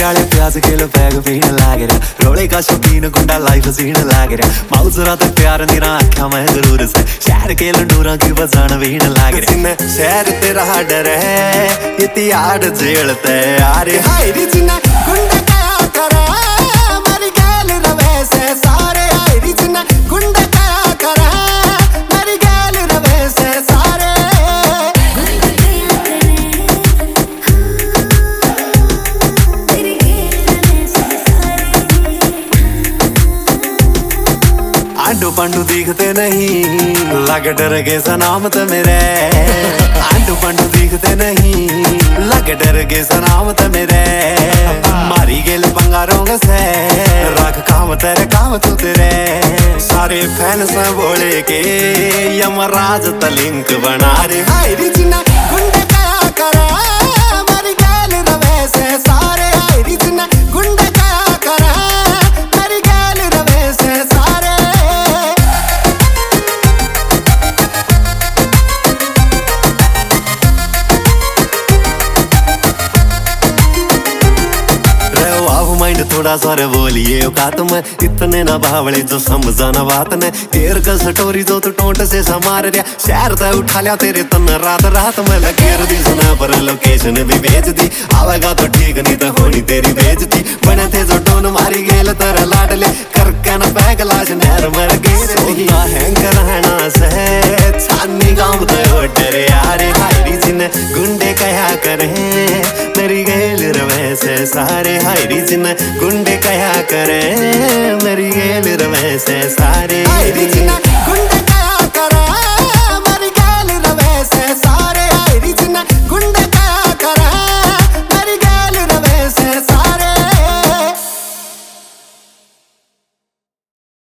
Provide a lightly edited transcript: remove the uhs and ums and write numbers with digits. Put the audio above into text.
वाले प्याज kilo peg पीन लाग रहा, रोले का शौकीन गुंडा लाइफ सीन लाग रहा, माउजरा तो प्यार निरा आख्या मैं जरूर से, शहर के लंडूरा की बजान वीन लाग रहा। शहर तेरा डर है ये तियाड़ जेलते यारे हाय री जिना गुंडा क्या करे मेरी गैल रवे से सारे हाय री जिना गुंडा क्या करे मेरी गैल रवे से सारे आंडू पंडू दिखते नहीं लग डर के सनामत मेरे, आंडू पंडू दिखते नहीं लग डर के सनामत मेरे, मारी गेल बंगारों से रख काम तेरे काम तू तेरे, सारे फैन से बोले के यमराज तलिंक बना रे हाय री जिना गुंडा क्या करे मेरी गैल रवे से सारे हाय री जिना गुंडा क्या करे मेरी गैल रवे से सारे। माइंड थोड़ा सारे बोलिए औकात में इतने ना बावले जो समझाना बात ने तेर का सटोरी जो तू टोंट से समार रिया शहर तय उठा लिया तेरे तन रात रात में लगे दी सुना पर लोकेशन भी भेज दी आवेगा तो ठीक नहीं तो होनी तेरी बेइज्जती बने थे जो टोन मारी गेल तेरा लाडले करके ना बैग लाश नहर मर गई सोना हैंग रहना से छानी गांव तो डरे यारे हाय री जिन गुंडे कया करे मेरी गेल रवे से सारे हाय री जिन गुंडे कया करे मेरी गेल रवे से सारे।